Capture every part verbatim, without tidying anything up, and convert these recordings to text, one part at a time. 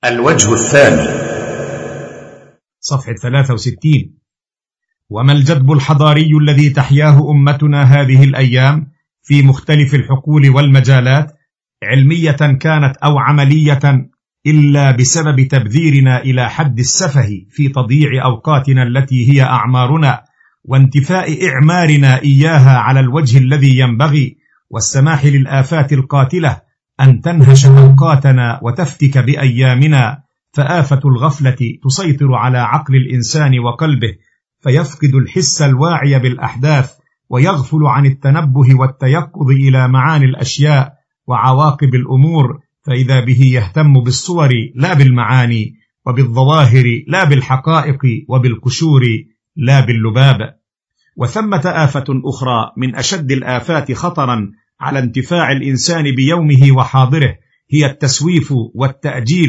الوجه الثاني، صفحة ثلاثة وستين. وما الجدب الحضاري الذي تحياه أمتنا هذه الأيام في مختلف الحقول والمجالات، علمية كانت أو عملية، إلا بسبب تبذيرنا إلى حد السفه في تضييع أوقاتنا التي هي أعمارنا، وانتفاء إعمارنا إياها على الوجه الذي ينبغي، والسماح للآفات القاتلة أن تنهش أوقاتنا وتفتك بأيامنا. فآفة الغفلة تسيطر على عقل الإنسان وقلبه، فيفقد الحس الواعي بالأحداث، ويغفل عن التنبه والتيقظ إلى معاني الأشياء وعواقب الأمور، فإذا به يهتم بالصور لا بالمعاني، وبالظواهر لا بالحقائق، وبالقشور لا باللباب. وثمة آفة أخرى من أشد الآفات خطرا على انتفاع الإنسان بيومه وحاضره، هي التسويف والتأجيل،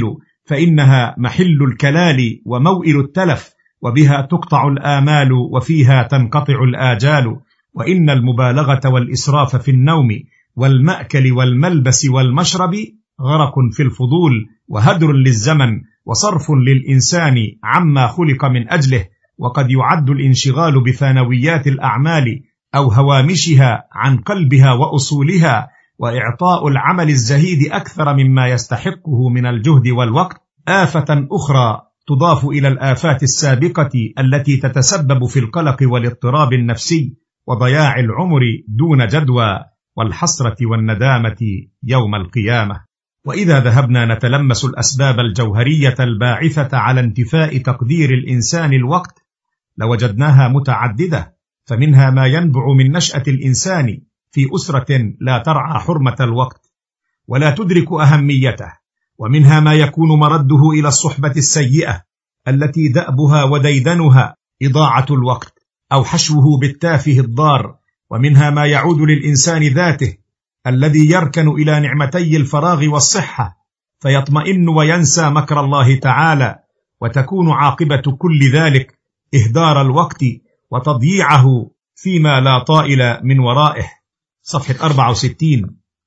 فإنها محل الكلال وموئل التلف، وبها تقطع الآمال وفيها تنقطع الآجال. وإن المبالغة والإسراف في النوم والمأكل والملبس والمشرب غرق في الفضول، وهدر للزمن، وصرف للإنسان عما خلق من أجله. وقد يعد الانشغال بثانويات الأعمال أو هوامشها عن قلبها وأصولها، وإعطاء العمل الزهيد أكثر مما يستحقه من الجهد والوقت، آفة أخرى تضاف إلى الآفات السابقة التي تتسبب في القلق والاضطراب النفسي وضياع العمر دون جدوى، والحسرة والندامة يوم القيامة. وإذا ذهبنا نتلمس الأسباب الجوهرية الباعثة على انتفاء تقدير الإنسان الوقت لوجدناها متعددة، فمنها ما ينبع من نشأة الإنسان في أسرة لا ترعى حرمة الوقت ولا تدرك أهميته، ومنها ما يكون مرده إلى الصحبة السيئة التي دأبها وديدنها إضاعة الوقت أو حشوه بالتافه الضار، ومنها ما يعود للإنسان ذاته الذي يركن إلى نعمتي الفراغ والصحة فيطمئن وينسى مكر الله تعالى، وتكون عاقبة كل ذلك إهدار الوقت وتضييعه فيما لا طائل من ورائه. صفحة أربعة وستين.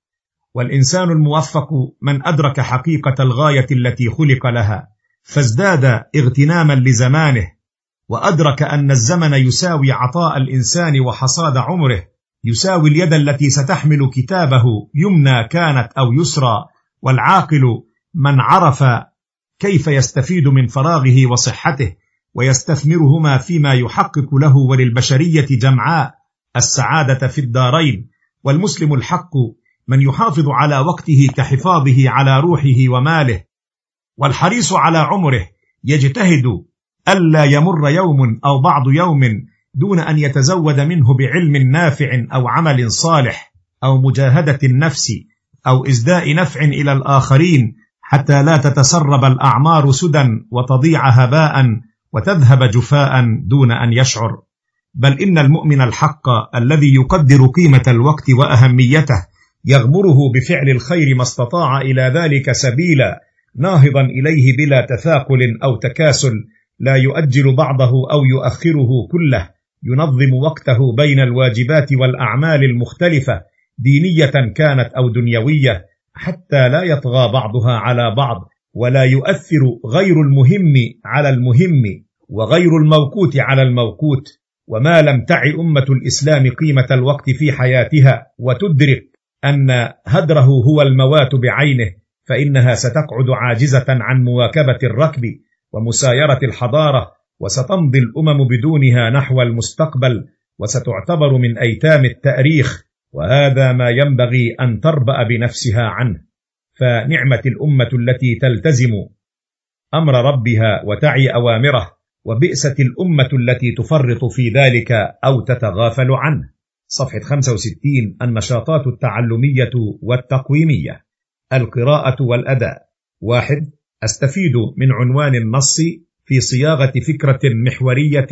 والإنسان الموفق من أدرك حقيقة الغاية التي خلق لها، فازداد اغتناما لزمانه، وأدرك أن الزمن يساوي عطاء الإنسان وحصاد عمره، يساوي اليد التي ستحمل كتابه يمنى كانت أو يسرى. والعاقل من عرف كيف يستفيد من فراغه وصحته ويستثمرهما فيما يحقق له وللبشرية جمعاء السعادة في الدارين. والمسلم الحق من يحافظ على وقته كحفاظه على روحه وماله، والحريص على عمره يجتهد ألا يمر يوم أو بعض يوم دون أن يتزود منه بعلم نافع أو عمل صالح أو مجاهدة النفس أو إسداء نفع إلى الآخرين، حتى لا تتسرب الأعمار سدى وتضيع هباء وتذهب جفاء دون أن يشعر. بل إن المؤمن الحق الذي يقدر قيمة الوقت وأهميته يغمره بفعل الخير ما استطاع إلى ذلك سبيلا، ناهضا إليه بلا تثاقل أو تكاسل، لا يؤجل بعضه أو يؤخره كله، ينظم وقته بين الواجبات والأعمال المختلفة دينية كانت أو دنيوية، حتى لا يطغى بعضها على بعض، ولا يؤثر غير المهم على المهم وغير الموقوت على الموقوت. وما لم تعي أمة الإسلام قيمة الوقت في حياتها وتدرك أن هدره هو الموات بعينه، فإنها ستقعد عاجزة عن مواكبة الركب ومسايرة الحضارة، وستمضي الأمم بدونها نحو المستقبل، وستعتبر من أيتام التاريخ، وهذا ما ينبغي أن تربأ بنفسها عنه. فنعمة الأمة التي تلتزم أمر ربها وتعي أوامره، وبئست الأمة التي تفرط في ذلك أو تتغافل عنه. صفحة خمسة وستين. النشاطات التعلمية والتقويمية. القراءة والأداء. واحد. أستفيد من عنوان النص في صياغة فكرة محورية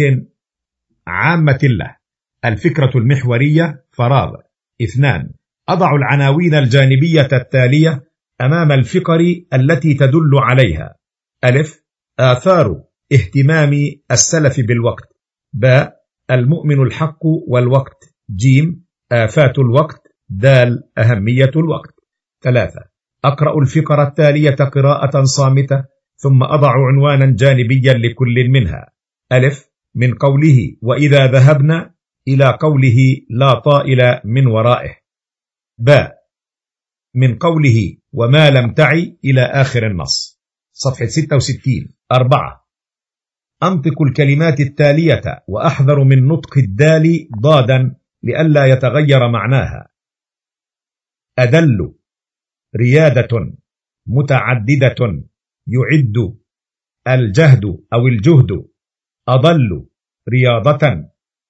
عامة له. الفكرة المحورية فراغ. اثنان. أضع العناوين الجانبية التالية أمام الفقر التي تدل عليها: ألف. آثار اهتمام السلف بالوقت. ب. المؤمن الحق والوقت. جيم. آفات الوقت. دال. أهمية الوقت. ثلاثة. أقرأ الفقرة التالية قراءة صامتة ثم أضع عنوانا جانبيا لكل منها. ألف، من قوله وإذا ذهبنا إلى قوله لا طائل من ورائه. باء، من قوله وما لم تعي إلى آخر النص. صفحة ستة وستين. أربعة، أنطق الكلمات التالية وأحذر من نطق الدال ضادا لئلا يتغير معناها. أدل، ريادة، متعددة، يعد، الجهد أو الجهد، أضل، رياضة،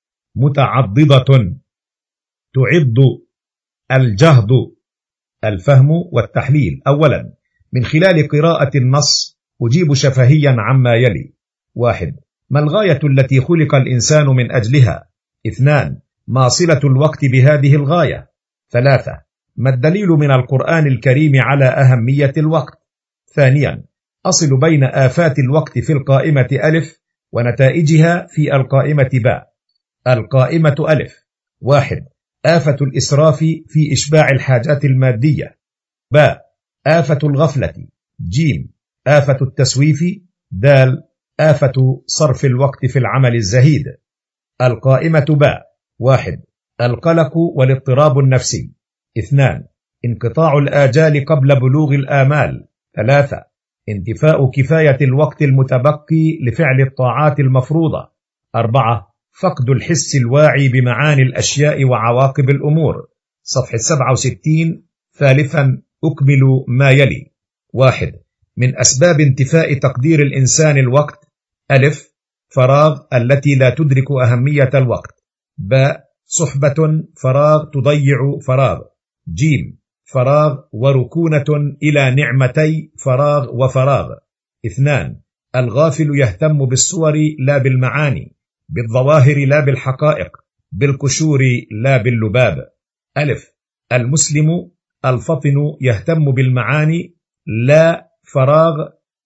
متعضدة، تعض، الجهد. الفهم والتحليل. أولا، من خلال قراءة النص أجيب شفهيا عما يلي. واحد، ما الغاية التي خلق الإنسان من أجلها؟ اثنان، ما صلة الوقت بهذه الغاية؟ ثلاثة، ما الدليل من القرآن الكريم على أهمية الوقت؟ ثانيا، أصل بين آفات الوقت في القائمة ألف ونتائجها في القائمة باء. القائمة ألف. واحد، آفة الإسراف في إشباع الحاجات المادية. باء، آفة الغفلة. جيم، آفة التسويف. دال، آفة صرف الوقت في العمل الزهيد. القائمة باء. واحد، القلق والاضطراب النفسي. اثنان، انقطاع الآجال قبل بلوغ الآمال. ثلاثة، انتفاء كفاية الوقت المتبقي لفعل الطاعات المفروضة. أربعة، فقد الحس الواعي بمعاني الأشياء وعواقب الأمور. صفحة سبعة وستين. ثالثا، أكمل ما يلي. واحد، من أسباب انتفاء تقدير الإنسان الوقت. ألف، فراغ التي لا تدرك أهمية الوقت. باء، صحبة فراغ تضيع فراغ. جيم، فراغ وركونة إلى نعمتي فراغ وفراغ. اثنان، الغافل يهتم بالصور لا بالمعاني، بالظواهر لا بالحقائق، بالقشور لا باللباب. ألف، المسلم الفطن يهتم بالمعاني لا فراغ،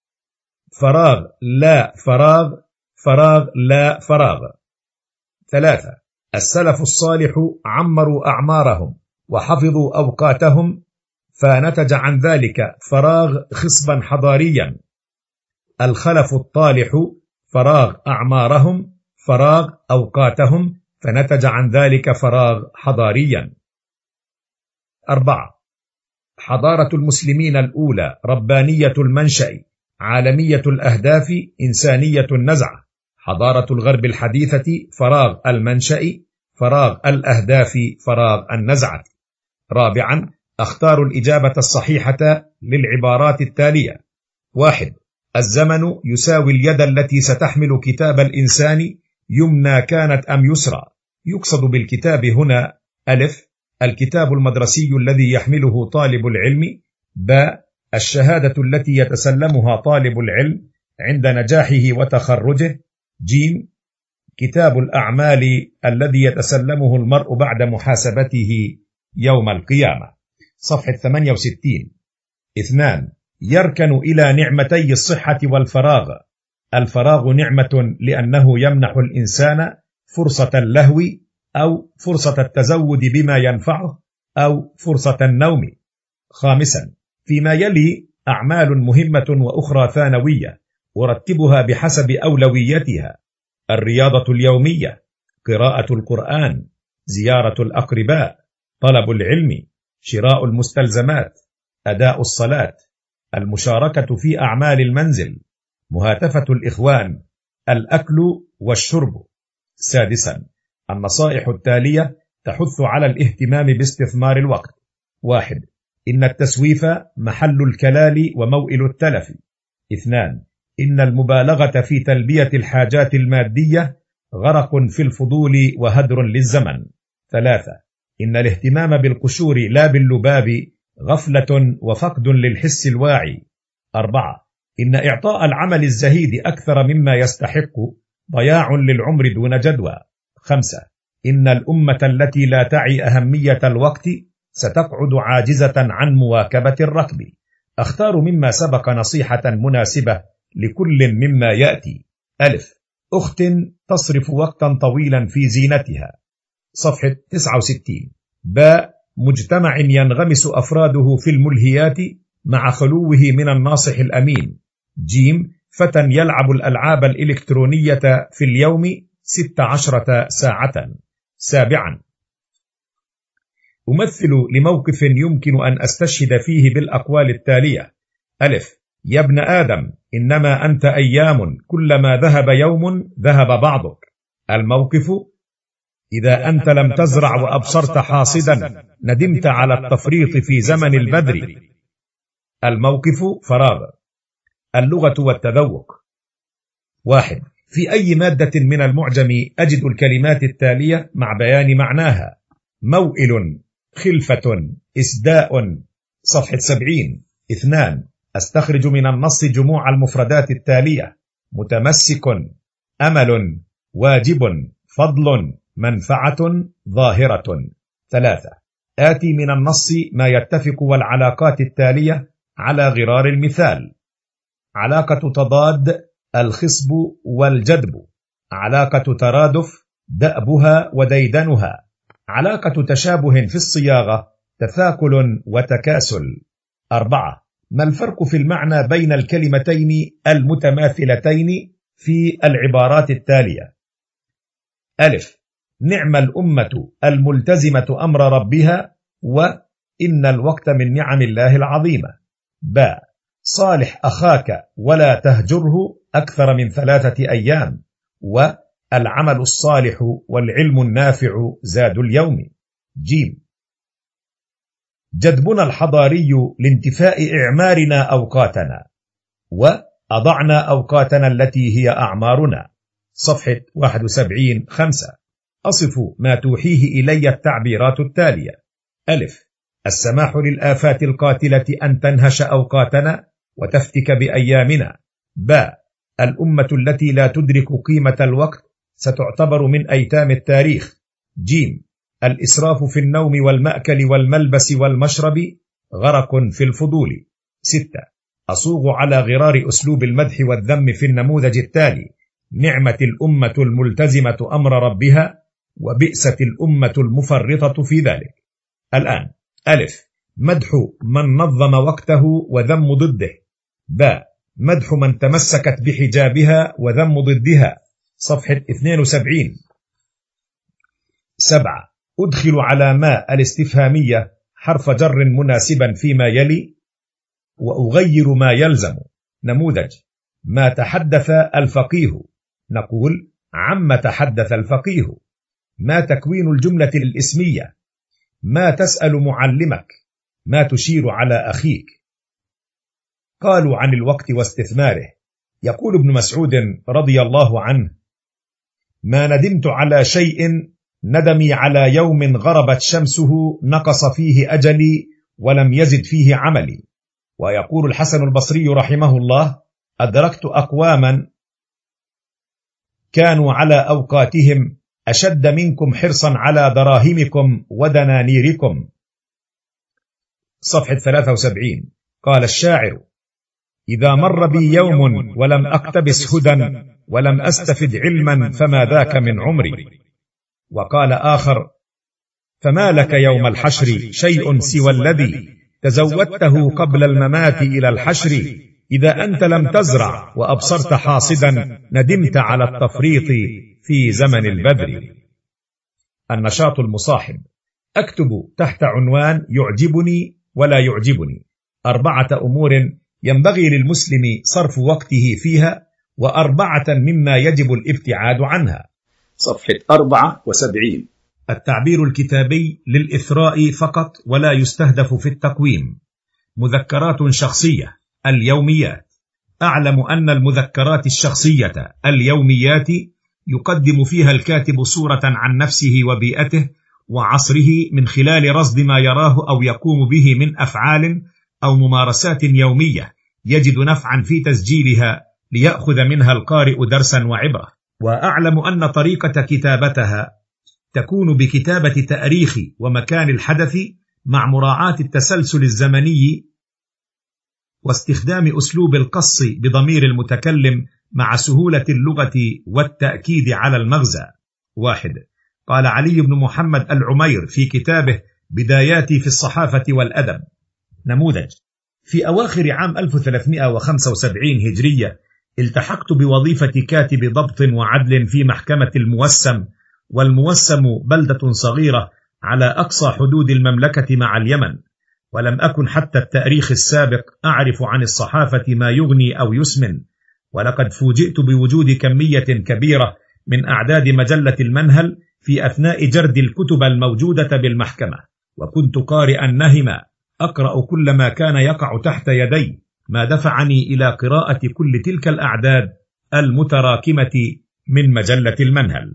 فراغ لا فراغ، فراغ لا فراغ. ثلاثة، السلف الصالح عمروا أعمارهم وحفظوا أوقاتهم فنتج عن ذلك فراغ خصبا حضاريا. الخلف الطالح فراغ أعمارهم، فراغ أوقاتهم، فنتج عن ذلك فراغ حضاريا. أربعة، حضارة المسلمين الأولى ربانية المنشأ، عالمية الأهداف، إنسانية النزعة. حضارة الغرب الحديثة فراغ المنشأ، فراغ الأهداف، فراغ النزعة. رابعا، أختار الإجابة الصحيحة للعبارات التالية. واحد، الزمن يساوي اليد التي ستحمل كتاب الإنسان يمنى كانت أم يسرى. يقصد بالكتاب هنا ألف، الكتاب المدرسي الذي يحمله طالب العلم. باء، الشهادة التي يتسلمها طالب العلم عند نجاحه وتخرجه. جيم، كتاب الأعمال الذي يتسلمه المرء بعد محاسبته يوم القيامة. صفحة ثمانية وستين. اثنان، يركن إلى نعمتي الصحة والفراغ. الفراغ نعمة لأنه يمنح الإنسان فرصة اللهو أو فرصة التزود بما ينفعه أو فرصة النوم. خامسا، فيما يلي أعمال مهمة وأخرى ثانوية أرتبها بحسب أولويتها: الرياضة اليومية، قراءة القرآن، زيارة الأقرباء، طلب العلم، شراء المستلزمات، أداء الصلاة، المشاركة في أعمال المنزل، مهاتفة الإخوان، الأكل والشرب. سادسا، النصائح التالية تحث على الاهتمام باستثمار الوقت. واحد، إن التسويف محل الكلال وموئل التلف. اثنان، إن المبالغة في تلبية الحاجات المادية غرق في الفضول وهدر للزمن. ثلاثة، إن الاهتمام بالقشور لا باللباب غفلة وفقد للحس الواعي. أربعة، إن إعطاء العمل الزهيد أكثر مما يستحق ضياع للعمر دون جدوى. خمسة، إن الأمة التي لا تعي أهمية الوقت ستقعد عاجزة عن مواكبة الركب. أختار مما سبق نصيحة مناسبة لكل مما يأتي. ألف، أخت تصرف وقتا طويلا في زينتها. صفحة تسعة وستين. باء، مجتمع ينغمس أفراده في الملهيات مع خلوه من الناصح الأمين. جيم فتى يلعب الألعاب الإلكترونية في اليوم ست عشرة ساعة. سابعا أمثل لموقف يمكن أن أستشهد فيه بالأقوال التالية: ألف، يا ابن آدم إنما أنت أيام، كلما ذهب يوم ذهب بعضك. الموقف: إذا أنت لم تزرع وأبصرت حاصدا ندمت على التفريط في زمن البذر. الموقف فراغ. اللغة والتذوق. واحد، في أي مادة من المعجم أجد الكلمات التالية مع بيان معناها؟ موئل، خلفة، إسداء. صفحة سبعين. اثنان، أستخرج من النص جموع المفردات التالية: متمسك، أمل، واجب، فضل، منفعة، ظاهرة. ثلاثة، آتي من النص ما يتفق والعلاقات التالية على غرار المثال: علاقة تضاد، الخصب والجدب. علاقة ترادف، دأبها وديدنها. علاقة تشابه في الصياغة، تثاكل وتكاسل. أربعة، ما الفرق في المعنى بين الكلمتين المتماثلتين في العبارات التالية؟ ألف، نعم الأمة الملتزمة أمر ربها، وإن الوقت من نعم الله العظيمة. باء، صالح أخاك ولا تهجره أكثر من ثلاثة أيام، والعمل الصالح والعلم النافع زاد اليوم. جيم، جدبنا الحضاري لانتفاء إعمارنا أوقاتنا، وأضعنا أوقاتنا التي هي أعمارنا. صفحة واحد وسبعين. خمسة، أصف ما توحيه إلي التعبيرات التالية: ألف، السماح للآفات القاتلة أن تنهش أوقاتنا وتفتك بأيامنا. باء، الأمة التي لا تدرك قيمة الوقت ستعتبر من أيتام التاريخ. جيم، الإسراف في النوم والمأكل والملبس والمشرب غرق في الفضول. ستة، أصوغ على غرار أسلوب المدح والذم في النموذج التالي: نعمة الأمة الملتزمة أمر ربها، وبئست الأمة المفرطة في ذلك. الآن: ألف، مدح من نظم وقته وذم ضده. باء، مدح من تمسكت بحجابها وذم ضدها. صفحة اثنين وسبعين. سبعة، أدخل على ما الاستفهامية حرف جر مناسبا فيما يلي وأغير ما يلزم. نموذج: ما تحدث الفقيه. نقول: عما تحدث الفقيه. ما تكوين الجملة الاسمية؟ ما تسأل معلمك؟ ما تشير على أخيك؟ قالوا عن الوقت واستثماره. يقول ابن مسعود رضي الله عنه: ما ندمت على شيء ندمي على يوم غربت شمسه نقص فيه أجلي ولم يزد فيه عملي. ويقول الحسن البصري رحمه الله: أدركت أقواما كانوا على أوقاتهم أشد منكم حرصا على دراهمكم ودنانيركم. صفحة ثلاثة وسبعين. قال الشاعر: إذا مر بي يوم ولم أقتبس هدى ولم أستفد علما فما ذاك من عمري. وقال آخر: فما لك يوم الحشر شيء سوى الذي تزودته قبل الممات إلى الحشر. إذا أنت لم تزرع وأبصرت حاصدا ندمت على التفريط في زمن البذر. النشاط المصاحب. أكتب تحت عنوان يعجبني ولا يعجبني أربعة أمور ينبغي للمسلم صرف وقته فيها، وأربعة مما يجب الابتعاد عنها. صفحة أربعة وسبعين. التعبير الكتابي للإثراء فقط ولا يستهدف في التقويم. مذكرات شخصية، اليوميات. أعلم أن المذكرات الشخصية اليوميات يقدم فيها الكاتب صورة عن نفسه وبيئته وعصره من خلال رصد ما يراه أو يقوم به من أفعال أو ممارسات يومية يجد نفعا في تسجيلها ليأخذ منها القارئ درسا وعبرة. وأعلم أن طريقة كتابتها تكون بكتابة تاريخ ومكان الحدث مع مراعاة التسلسل الزمني واستخدام أسلوب القص بضمير المتكلم مع سهولة اللغة والتأكيد على المغزى. واحد، قال علي بن محمد العمير في كتابه بداياتي في الصحافة والأدب. نموذج: في أواخر عام ألف وثلاثمائة وخمسة وسبعين هجرية التحقت بوظيفة كاتب ضبط وعدل في محكمة الموسم، والموسم بلدة صغيرة على أقصى حدود المملكة مع اليمن، ولم أكن حتى التاريخ السابق أعرف عن الصحافة ما يغني أو يسمن، ولقد فوجئت بوجود كمية كبيرة من أعداد مجلة المنهل في أثناء جرد الكتب الموجودة بالمحكمة، وكنت قارئا نهما أقرأ كل ما كان يقع تحت يدي، ما دفعني إلى قراءة كل تلك الأعداد المتراكمة من مجلة المنهل.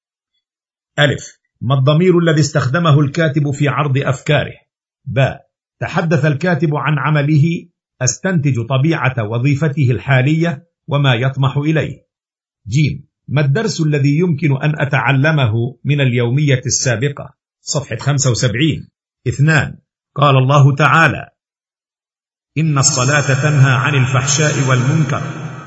ألف. ما الضمير الذي استخدمه الكاتب في عرض أفكاره؟ باء. تحدث الكاتب عن عمله، أستنتج طبيعة وظيفته الحالية وما يطمح إليه. جيم. ما الدرس الذي يمكن أن أتعلمه من اليومية السابقة؟ صفحة خمسة وسبعين. اثنان. قال الله تعالى: إن الصلاة تنهى عن الفحشاء والمنكر.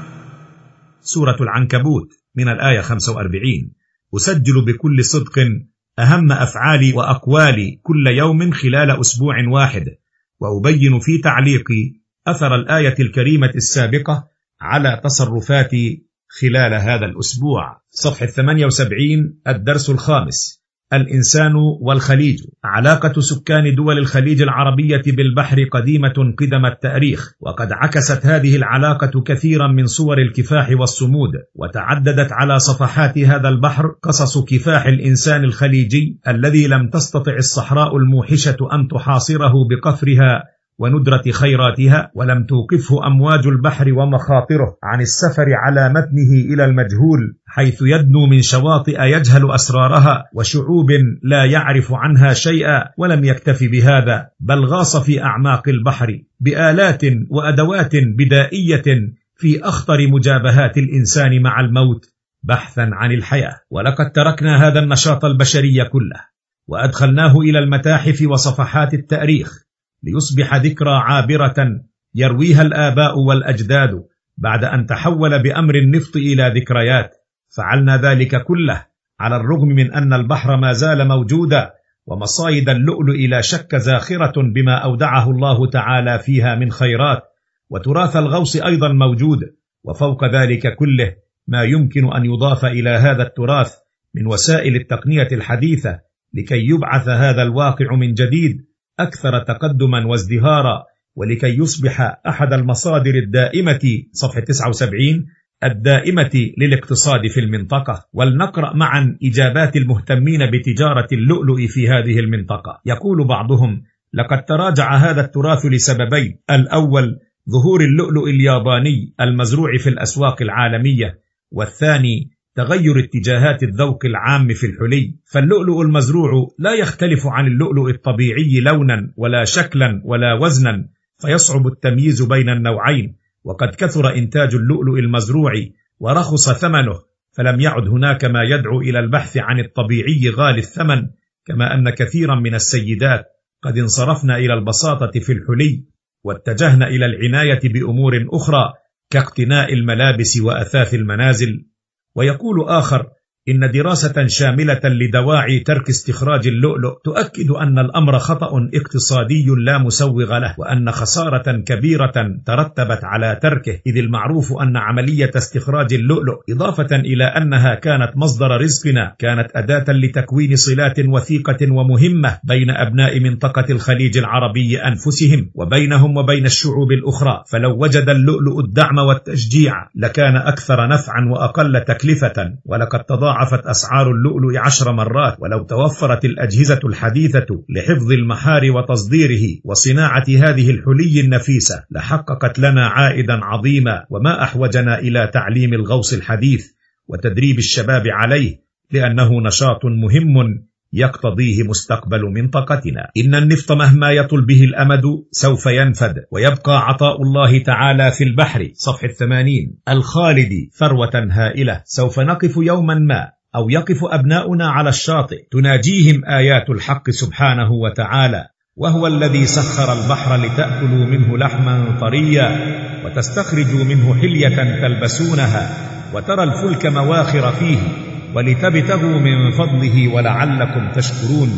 سورة العنكبوت من الآية خمسة وأربعين. أسجل بكل صدق أهم أفعالي وأقوالي كل يوم خلال أسبوع واحد، وأبين في تعليقي أثر الآية الكريمة السابقة على تصرفاتي خلال هذا الأسبوع. صفحة ثمانية وسبعين. الدرس الخامس: الإنسان والخليج. علاقة سكان دول الخليج العربية بالبحر قديمة قدم التاريخ، وقد عكست هذه العلاقة كثيرا من صور الكفاح والصمود، وتعددت على صفحات هذا البحر قصص كفاح الإنسان الخليجي الذي لم تستطع الصحراء الموحشة أن تحاصره بقفرها وندرة خيراتها، ولم توقفه أمواج البحر ومخاطره عن السفر على متنه إلى المجهول، حيث يدنو من شواطئ يجهل أسرارها وشعوب لا يعرف عنها شيئا، ولم يكتف بهذا، بل غاص في أعماق البحر بآلات وأدوات بدائية في أخطر مجابهات الإنسان مع الموت بحثا عن الحياة. ولقد تركنا هذا النشاط البشري كله وأدخلناه إلى المتاحف وصفحات التاريخ ليصبح ذكرى عابرة يرويها الآباء والأجداد، بعد أن تحول بأمر النفط إلى ذكريات. فعلنا ذلك كله على الرغم من أن البحر ما زال موجودا، ومصايد اللؤلؤ لا شك زاخرة بما أودعه الله تعالى فيها من خيرات، وتراث الغوص أيضا موجود، وفوق ذلك كله ما يمكن أن يضاف إلى هذا التراث من وسائل التقنية الحديثة لكي يبعث هذا الواقع من جديد أكثر تقدما وازدهارا، ولكي يصبح أحد المصادر الدائمة. صفحة تسعة وسبعين. الدائمة للاقتصاد في المنطقة. ولنقرأ معا إجابات المهتمين بتجارة اللؤلؤ في هذه المنطقة. يقول بعضهم: لقد تراجع هذا التراث لسببين: الأول ظهور اللؤلؤ الياباني المزروع في الأسواق العالمية، والثاني تغير اتجاهات الذوق العام في الحلي، فاللؤلؤ المزروع لا يختلف عن اللؤلؤ الطبيعي لونا ولا شكلا ولا وزنا، فيصعب التمييز بين النوعين، وقد كثر إنتاج اللؤلؤ المزروع ورخص ثمنه، فلم يعد هناك ما يدعو إلى البحث عن الطبيعي غالي الثمن، كما أن كثيرا من السيدات قد انصرفنا إلى البساطة في الحلي واتجهنا إلى العناية بأمور أخرى كاقتناء الملابس وأثاث المنازل. ويقول آخر: إن دراسة شاملة لدواعي ترك استخراج اللؤلؤ تؤكد أن الأمر خطأ اقتصادي لا مسوغ له، وأن خسارة كبيرة ترتبت على تركه، إذ المعروف أن عملية استخراج اللؤلؤ إضافة إلى أنها كانت مصدر رزقنا كانت أداة لتكوين صلات وثيقة ومهمة بين أبناء منطقة الخليج العربي أنفسهم وبينهم وبين الشعوب الأخرى، فلو وجد اللؤلؤ الدعم والتشجيع لكان أكثر نفعا وأقل تكلفة. ولقد تضاعفت أسعار اللؤلؤ عشر مرات، ولو توفرت الأجهزة الحديثة لحفظ المحار وتصديره وصناعة هذه الحلي النفيسة لحققت لنا عائدا عظيما، وما أحوجنا إلى تعليم الغوص الحديث وتدريب الشباب عليه، لأنه نشاط مهم يقتضيه مستقبل منطقتنا. إن النفط مهما يطل به الأمد سوف ينفد، ويبقى عطاء الله تعالى في البحر. صفحة ثمانين. الخالد ثروة هائلة، سوف نقف يوما ما أو يقف أبناؤنا على الشاطئ تناجيهم آيات الحق سبحانه وتعالى: وهو الذي سخر البحر لتأكلوا منه لحما طريا وتستخرجوا منه حلية تلبسونها وترى الفلك مواخر فيه ولتبتغوا من فضله ولعلكم تشكرون.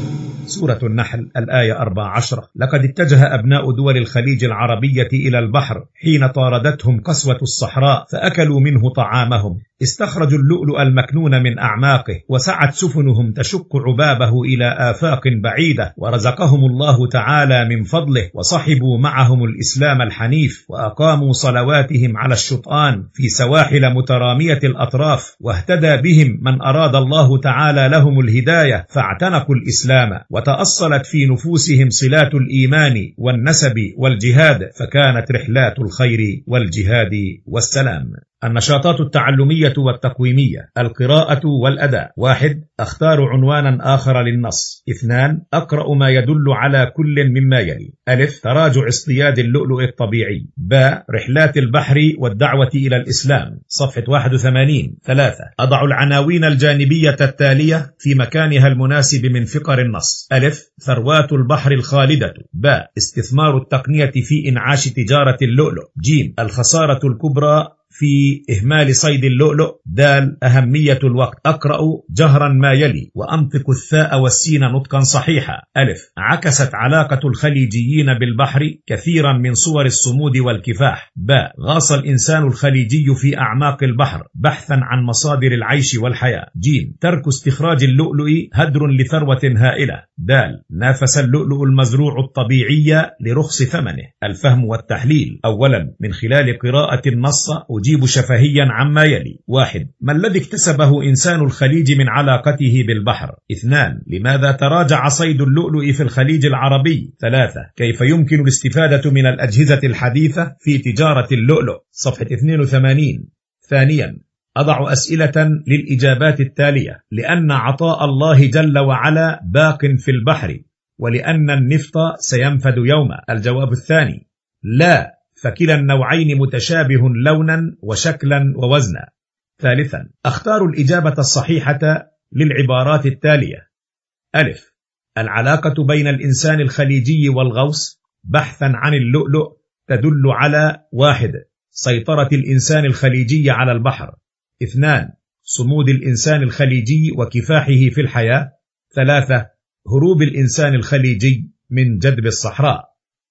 سورة النحل الآية أربع عشرة. لقد اتجه أبناء دول الخليج العربية إلى البحر حين طاردتهم قسوة الصحراء فأكلوا منه طعامهم، استخرجوا اللؤلؤ المكنون من أعماقه، وسعت سفنهم تشق عبابه إلى آفاق بعيدة، ورزقهم الله تعالى من فضله، وصحبوا معهم الإسلام الحنيف، وأقاموا صلواتهم على الشطآن في سواحل مترامية الأطراف، واهتدى بهم من أراد الله تعالى لهم الهداية فاعتنقوا الإسلام، وتأصلت في نفوسهم صلات الإيمان والنسب والجهاد، فكانت رحلات الخير والجهاد والسلام. النشاطات التعلمية والتقويمية: القراءة والأداء. واحد. أختار عنوانا آخر للنص. اثنان. أقرأ ما يدل على كل مما يلي: ألف. تراجع اصطياد اللؤلؤ الطبيعي. باء. رحلات البحر والدعوة إلى الإسلام، صفحة واحد وثمانين. ثلاثة. أضع العناوين الجانبية التالية في مكانها المناسب من فقر النص: ألف. ثروات البحر الخالدة. باء. استثمار التقنية في إنعاش تجارة اللؤلؤ. جيم. الخسارة الكبرى في إهمال صيد اللؤلؤ. دال. أهمية الوقت. أقرأ جهرا ما يلي وأنطق الثاء والسين نطقا صحيحا. ألف. عكست علاقة الخليجيين بالبحر كثيرا من صور الصمود والكفاح. باء. غاص الإنسان الخليجي في أعماق البحر بحثا عن مصادر العيش والحياة. جيم. ترك استخراج اللؤلؤ هدر لثروة هائلة. دال. نافس اللؤلؤ المزروع الطبيعي لرخص ثمنه. الفهم والتحليل: أولا، من خلال قراءة النص أجيب شفهيا عما يلي: واحد. ما الذي اكتسبه إنسان الخليج من علاقته بالبحر؟ اثنان. لماذا تراجع صيد اللؤلؤ في الخليج العربي؟ ثلاثة. كيف يمكن الاستفادة من الأجهزة الحديثة في تجارة اللؤلؤ؟ صفحة اثنين وثمانين. ثانيا، أضع أسئلة للإجابات التالية: لأن عطاء الله جل وعلا باق في البحر، ولأن النفط سينفد يوما. الجواب الثاني: لا، فكلا النوعين متشابه لونا وشكلا ووزنا. ثالثا، أختار الإجابة الصحيحة للعبارات التالية: ألف. العلاقة بين الإنسان الخليجي والغوص بحثا عن اللؤلؤ تدل على: واحد. سيطرة الإنسان الخليجي على البحر. اثنان. صمود الإنسان الخليجي وكفاحه في الحياة. ثلاثة. هروب الإنسان الخليجي من جدب الصحراء.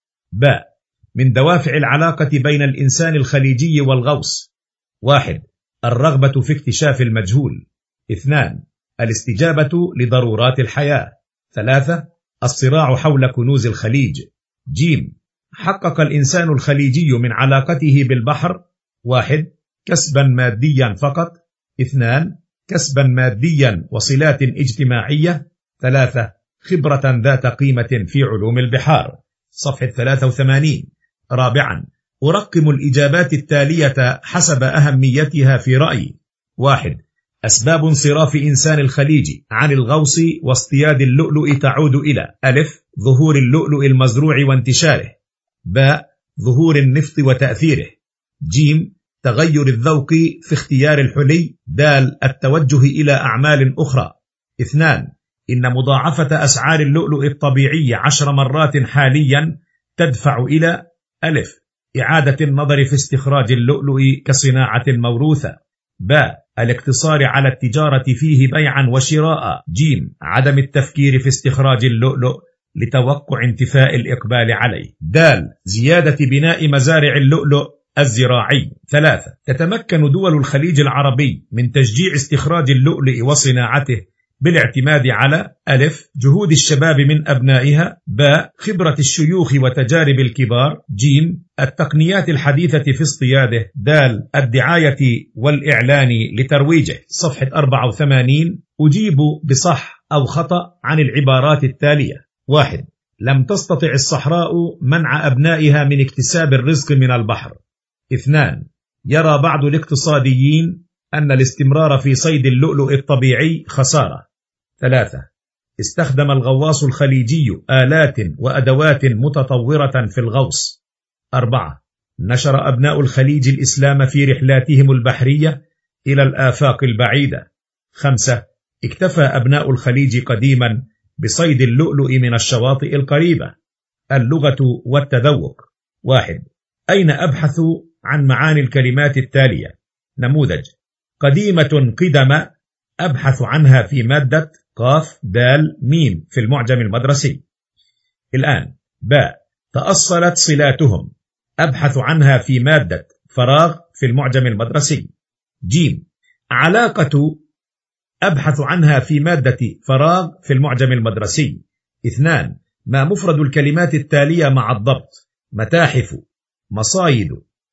باء. من دوافع العلاقة بين الإنسان الخليجي والغوص: واحد. الرغبة في اكتشاف المجهول. اثنان. الاستجابة لضرورات الحياة. ثلاثة. الصراع حول كنوز الخليج. جيم. حقق الإنسان الخليجي من علاقته بالبحر: واحد. كسبا ماديا فقط. اثنان. كسبا ماديا وصلات اجتماعية. ثلاثة. خبرة ذات قيمة في علوم البحار، صفحة ثلاثة وثمانين. رابعا، أرقم الإجابات التالية حسب أهميتها في رأيي: واحد. أسباب انصراف إنسان الخليج عن الغوص واصطياد اللؤلؤ تعود إلى: ألف. ظهور اللؤلؤ المزروع وانتشاره. باء. ظهور النفط وتأثيره. جيم. تغير الذوق في اختيار الحلي. دال. التوجه إلى أعمال أخرى. اثنان. إن مضاعفة أسعار اللؤلؤ الطبيعي عشر مرات حاليا تدفع إلى: ألف. إعادة النظر في استخراج اللؤلؤ كصناعة موروثة. باء. الاقتصار على التجارة فيه بيعا وشراء. جيم. عدم التفكير في استخراج اللؤلؤ لتوقع انتفاء الإقبال عليه. دال. زيادة بناء مزارع اللؤلؤ الزراعي. ثلاثة. تتمكن دول الخليج العربي من تشجيع استخراج اللؤلؤ وصناعته بالاعتماد على: ألف. جهود الشباب من أبنائها. باء. خبرة الشيوخ وتجارب الكبار. جيم. التقنيات الحديثة في اصطياده. دال. الدعاية والإعلان لترويجه، صفحة أربعة وثمانين. أجيب بصح أو خطأ عن العبارات التالية: واحد. لم تستطع الصحراء منع أبنائها من اكتساب الرزق من البحر. اثنان. يرى بعض الاقتصاديين أن الاستمرار في صيد اللؤلؤ الطبيعي خسارة. ثلاثة. استخدم الغواص الخليجي آلات وأدوات متطورة في الغوص. أربعة. نشر أبناء الخليج الإسلام في رحلاتهم البحرية إلى الآفاق البعيدة. خمسة. اكتفى أبناء الخليج قديما بصيد اللؤلؤ من الشواطئ القريبة. اللغة والتذوق. واحد. أين أبحث عن معاني الكلمات التالية؟ نموذج: قديمة قدم أبحث عنها في مادة قاف دال ميم في المعجم المدرسي. الآن باء تأصلت صلاتهم، أبحث عنها في مادة فراغ في المعجم المدرسي. جيم علاقة أبحث عنها في مادة فراغ في المعجم المدرسي. اثنان ما مفرد الكلمات التالية مع الضبط: متاحف، مصايد،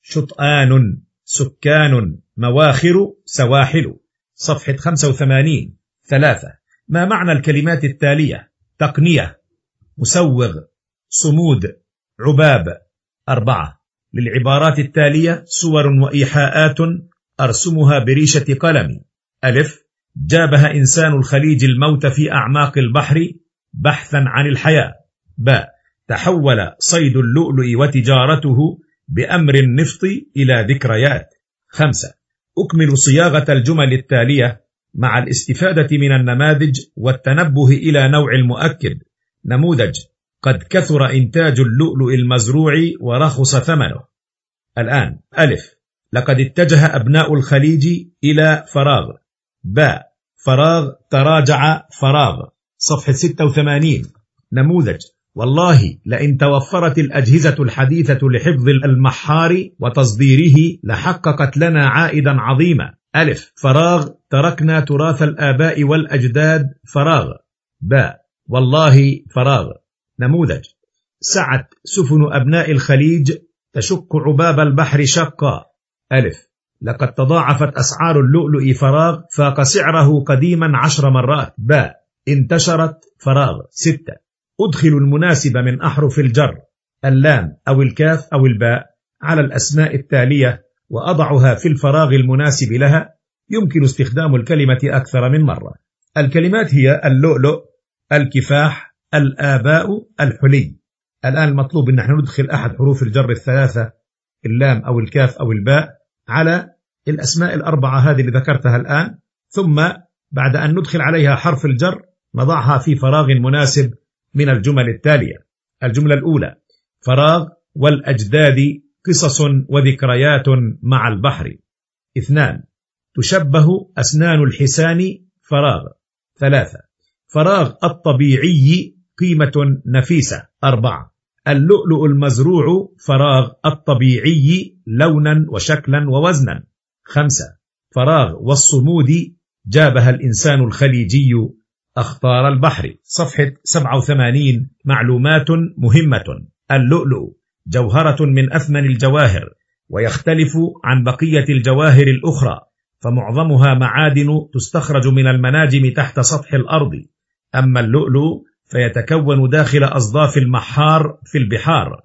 شطآن، سكان، مواخر، سواحل. صفحة خمسة وثمانين. ثلاثة ما معنى الكلمات التالية: تقنية، مسوغ، صمود، عباب. أربعة للعبارات التالية صور وإيحاءات أرسمها بريشة قلمي. ألف جابها إنسان الخليج الموت في أعماق البحر بحثا عن الحياة. باء تحول صيد اللؤلؤ وتجارته بأمر النفط إلى ذكريات. خمسة أكمل صياغة الجمل التالية مع الاستفادة من النماذج والتنبه إلى نوع المؤكد. نموذج: قد كثر إنتاج اللؤلؤ المزروع ورخص ثمنه. الآن ألف لقد اتجه أبناء الخليج إلى فراغ. باء فراغ تراجع فراغ. صفحة ستة وثمانين. نموذج: والله لئن توفرت الأجهزة الحديثة لحفظ المحار وتصديره لحققت لنا عائدا عظيما. ألف فراغ تركنا تراث الآباء والأجداد فراغ. باء والله فراغ. نموذج: سعت سفن أبناء الخليج تشق عباب البحر شقا. ألف لقد تضاعفت أسعار اللؤلؤ فراغ فاق سعره قديما عشر مرات. باء انتشرت فراغ. ستة أدخل المناسب من أحرف الجر اللام أو الكاف أو الباء على الأسماء التالية وأضعها في الفراغ المناسب لها. يمكن استخدام الكلمة أكثر من مرة. الكلمات هي اللؤلؤ، الكفاح، الآباء، الحلي. الآن المطلوب أن نحن ندخل أحد حروف الجر الثلاثة اللام أو الكاف أو الباء على الأسماء الأربعة هذه اللي ذكرتها الآن، ثم بعد أن ندخل عليها حرف الجر نضعها في فراغ مناسب من الجمل التالية. الجملة الأولى: فراغ والأجداد قصص وذكريات مع البحر. اثنان تشبه أسنان الحسان فراغ. ثلاثة فراغ الطبيعي قيمة نفيسة. أربعة اللؤلؤ المزروع فراغ الطبيعي لونا وشكلا ووزنا. خمسة فراغ والصمود جابها الإنسان الخليجي أخطار البحر. صفحة سبعة وثمانين. معلومات مهمة: اللؤلؤ جوهرة من أثمن الجواهر، ويختلف عن بقية الجواهر الأخرى، فمعظمها معادن تستخرج من المناجم تحت سطح الأرض. أما اللؤلؤ فيتكون داخل أصداف المحار في البحار.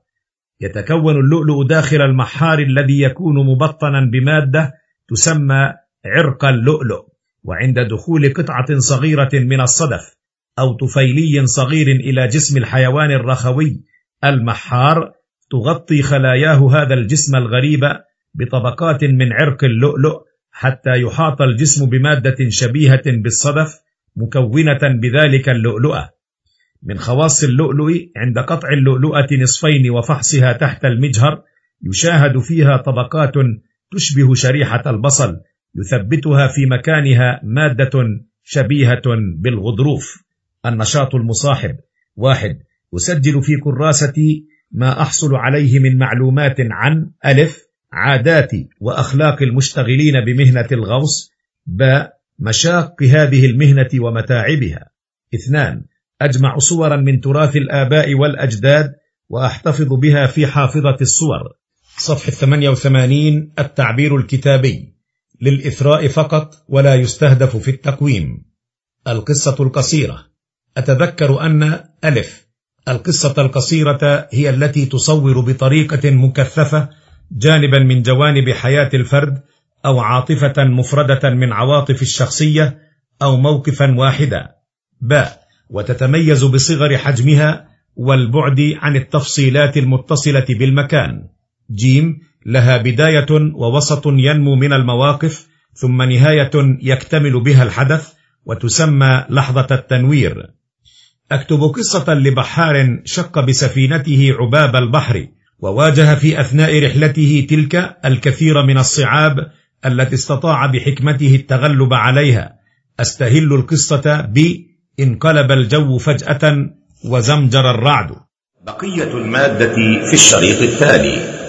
يتكون اللؤلؤ داخل المحار الذي يكون مبطنا بمادة تسمى عرق اللؤلؤ، وعند دخول قطعة صغيرة من الصدف أو طفيلي صغير إلى جسم الحيوان الرخوي المحار تغطي خلاياه هذا الجسم الغريب بطبقات من عرق اللؤلؤ حتى يحاط الجسم بمادة شبيهة بالصدف مكونة بذلك اللؤلؤة. من خواص اللؤلؤ عند قطع اللؤلؤة نصفين وفحصها تحت المجهر يشاهد فيها طبقات تشبه شريحة البصل يثبتها في مكانها مادة شبيهة بالغضروف. النشاط المصاحب: واحد أسجل في كراستي ما أحصل عليه من معلومات عن ألف عادات وأخلاق المشتغلين بمهنة الغوص. باء مشاق هذه المهنة ومتاعبها. اثنان أجمع صورا من تراث الآباء والأجداد وأحتفظ بها في حافظة الصور. صفحة ثمانية وثمانين. التعبير الكتابي: للإثراء فقط ولا يستهدف في التقويم. القصة القصيرة: أتذكر أن ألف القصة القصيرة هي التي تصور بطريقة مكثفة جانبا من جوانب حياة الفرد أو عاطفة مفردة من عواطف الشخصية أو موقفا واحدا. باء وتتميز بصغر حجمها والبعد عن التفصيلات المتصلة بالمكان. جيم لها بداية ووسط ينمو من المواقف ثم نهاية يكتمل بها الحدث وتسمى لحظة التنوير. أكتب قصة لبحار شق بسفينته عباب البحر وواجه في أثناء رحلته تلك الكثير من الصعاب التي استطاع بحكمته التغلب عليها. أستهل القصة ب انقلب الجو فجأة وزمجر الرعد. بقية المادة في الشريط التالي.